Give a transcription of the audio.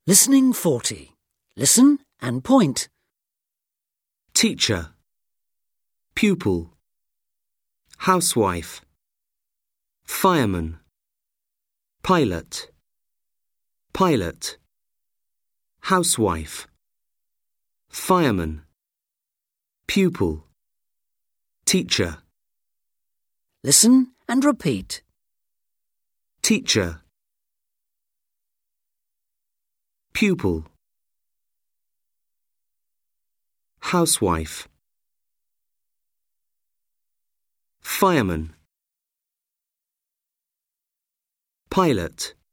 Listening 40. Listen and point. Teacher, pupil, housewife, fireman, pilot, pilot, housewife, fireman, pupil, teacher. Listen and repeat. Teacher, pupil, housewife, fireman, pilot.